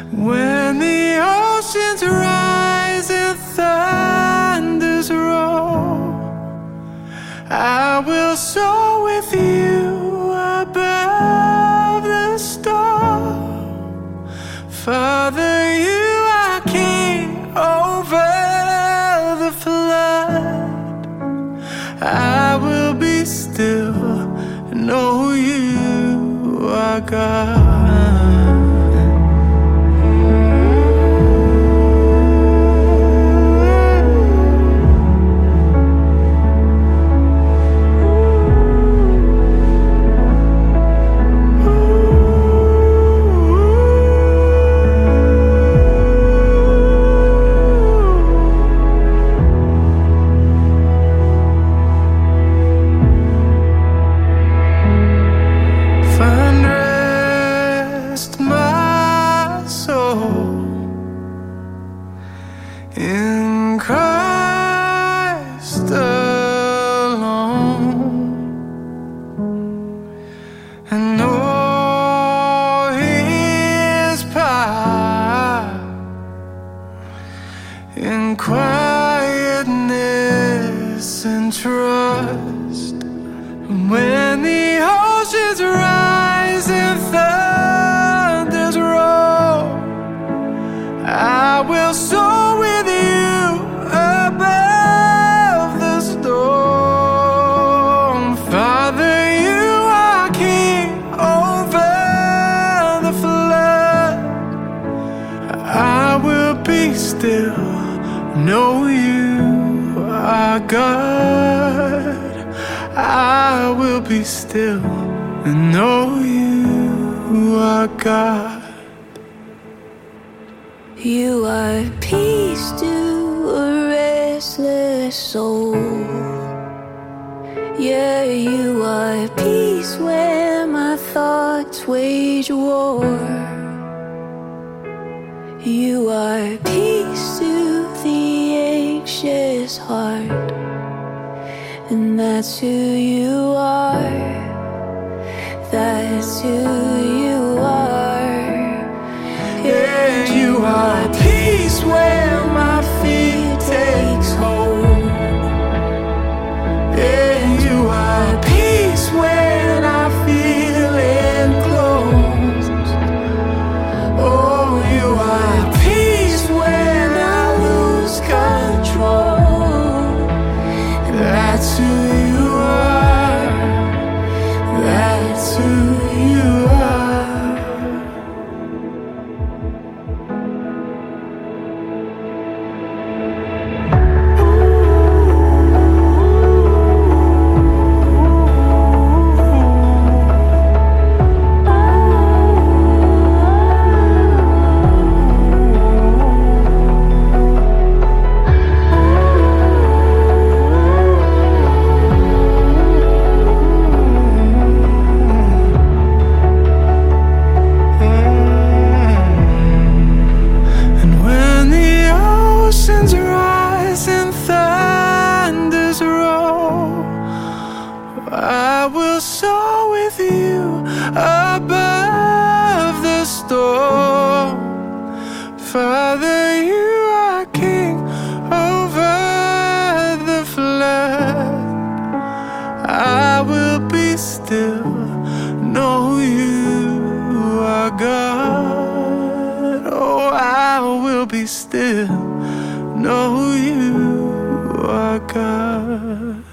When the oceans rise and thunders roll, I will soar with you above the storm. Father, you are king over the flood. I will be still and know you are God. In Christ alone, and know His power in quietness and trust. When the oceans rise and thunders roll, I will soar with you above the storm. Father, you are king over the flood. I will be still, know you are God. I will be still and know you are God. You are peace to a restless soul. Yeah, you are peace where my thoughts wage war. You are peace to the anxious heart, and that's who you are. That's who you are. Yeah, you are peace where my feet takes hold. Yeah, you are peace when I feel enclosed. Oh, you are peace when I lose control. That's who you are. That's who you are. I will soar with you above the storm. Father, you are king over the flood. I will be still, know you are God. Oh, I will be still, know you are God.